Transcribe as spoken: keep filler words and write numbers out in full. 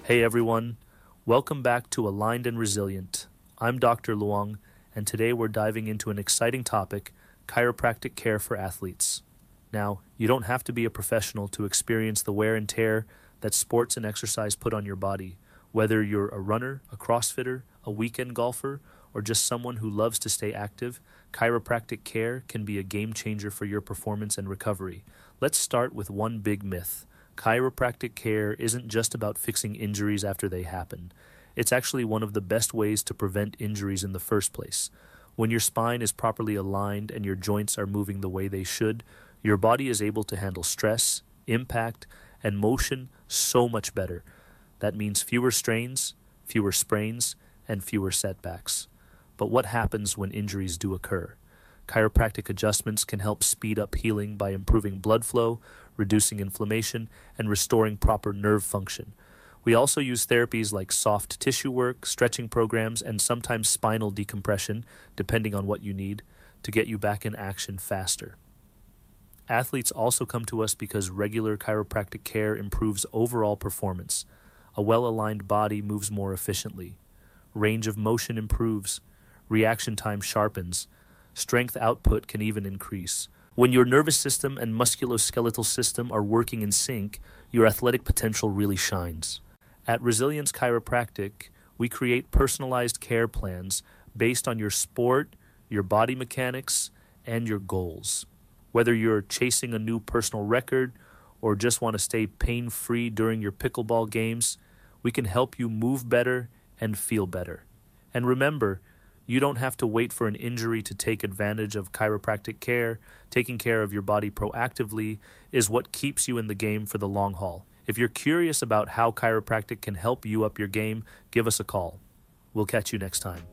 Hey everyone, welcome back to Aligned and Resilient. I'm Doctor Luong, and today we're diving into an exciting topic, chiropractic care for athletes. Now, you don't have to be a professional to experience the wear and tear that sports and exercise put on your body. Whether you're a runner, a CrossFitter, a weekend golfer, or just someone who loves to stay active, chiropractic care can be a game changer for your performance and recovery. Let's start with one big myth. Chiropractic care isn't just about fixing injuries after they happen. It's actually one of the best ways to prevent injuries in the first place. When your spine is properly aligned and your joints are moving the way they should, your body is able to handle stress, impact, and motion so much better. That means fewer strains, fewer sprains, and fewer setbacks. But what happens when injuries do occur? Chiropractic adjustments can help speed up healing by improving blood flow, reducing inflammation, and restoring proper nerve function. We also use therapies like soft tissue work, stretching programs, and sometimes spinal decompression, depending on what you need, to get you back in action faster. Athletes also come to us because regular chiropractic care improves overall performance. A well-aligned body moves more efficiently. Range of motion improves. Reaction time sharpens. Strength output can even increase. When your nervous system and musculoskeletal system are working in sync, your athletic potential really shines. At Resilience Chiropractic, we create personalized care plans based on your sport, your body mechanics, and your goals. Whether you're chasing a new personal record or just want to stay pain-free during your pickleball games, we can help you move better and feel better. And remember, you don't have to wait for an injury to take advantage of chiropractic care. Taking care of your body proactively is what keeps you in the game for the long haul. If you're curious about how chiropractic can help you up your game, give us a call. We'll catch you next time.